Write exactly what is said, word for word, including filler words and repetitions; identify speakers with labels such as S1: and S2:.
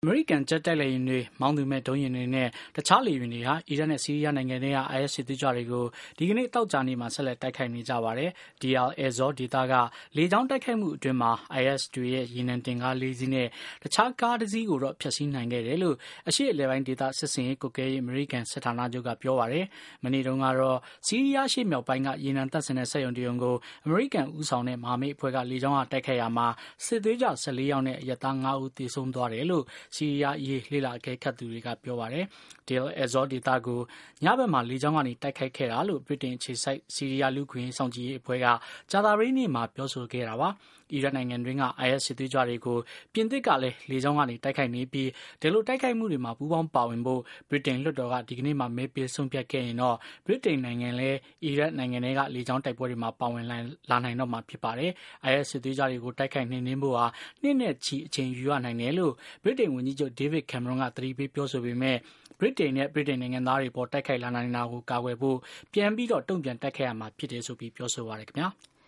S1: အမေရိကန်ဂျက်တိုက်လေယာဉ်တွေမောင်းသူမဲ့ဒုံးယာဉ်တွေနဲ့တခြားလေယာဉ်တွေဟာအီရတ်နဲ့ဆီးရီးယားနိုင်ငံတွေက အိုင်အက်စ် စစ်သွေးကြွတွေကိုဒီကနေ့သောကြာနေ့မှာဆက်လက်တိုက်ခိုက်နေကြပါတယ်။ Deir el-Zor ဒေသကလေကြောင်းတိုက်ခိုက်မှုအတွင်းမှာ အိုင်အက်စ်တွေရဲ့ရေနံတင်ကားလေးစီးနဲ့တခြားကားတစ်စီးကိုတော့ဖျက်ဆီးနိုင်ခဲ့တယ်လို့အရှေ့အလယ်ပိုင်းဒေသစစ်ဆင်ရေးကွပ်ကဲရေးအမေရိကန်စစ်ဌာနချုပ်ကပြောပါတယ်။ မနေ့တုန်းကတော့ဆီးရီးယားအရှေ့မြောက်ပိုင်းကရေနံသန့်စင်တဲ့စက်ရုံတစ်ရုံကိုအမေရိကန်ဦးဆောင်တဲ့မဟာမိတ်အဖွဲ့ကလေကြောင်းကတိုက်ခိုက်ရာမှာစစ်သွေးကြွ၁၄ယောက်နဲ့အရပ်သားငါးဦးသေဆုံးသွားတယ်လို့ဆီးရီးယားအရေးလေ့လာအကဲခတ်သူတွေကပြောပါတယ်။ Deir el-Zor ဒေသကိုညဘက်မှာလေကြောင်းကနေတိုက်ခိုက်ခဲ့တာလို့ဗြိတိန်အခြေစိုက်ဆီးရီးယားလူ့အခွင့်အရေးစောင့်ကြည့်ရေးအဖွဲ့ကကြာသပတေးနေ့မှာပြောဆိုခဲ့တာပါ။ အီရတ်နိုင်ငံတွင်းက အိုင်အက်စ်စစ်သွေးကြွတွေကိုပြင်သစ်ကလည်းလေကြောင်းကနေတိုက်ခိုက်နေပြီးဒီလိုတိုက်ခိုက်မှုတွေမှာပူးပေါင်းပါဝင်ဖို့ဗြိတိန်လွှတ်တော်ကဒီကနေ့မှမဲပေးဆုံးဖြတ်ခဲ့ရင်တော့ဗြိတိန်နိုင်ငံလည်းအီရတ်နိုင်ငံထဲကလေကြောင်းတိုက်ပွဲတွေမှာပါဝင်လာနိုင်တော့မှာဖြစ်ပါတယ်။ အိုင်အက်စ်စစ်သွေးကြွတွေကိုတိုက်ခိုက်နှိမ်နင်းဖို့ဟာနှစ်နဲ့ချီအချိန်ယူရနိုင်တယ်လို့ဗြိတိန်ဝန်ကြီးချုပ် David Cameron ကသတိပေးပြောဆိုပေမဲ့ဗြိတိန်နဲ့ဗြိတိန်နိုင်ငံသားတွေအပေါ်တိုက်ခိုက်လာနိုင်တာကိုကာကွယ်ဖို့ပြန်ပြီးတော့တုံ့ပြန်တိုက်ခိုက်ရမှာဖြစ်တယ်ဆိုပြီးပြောဆိုပါတယ်ခင်ဗျာ။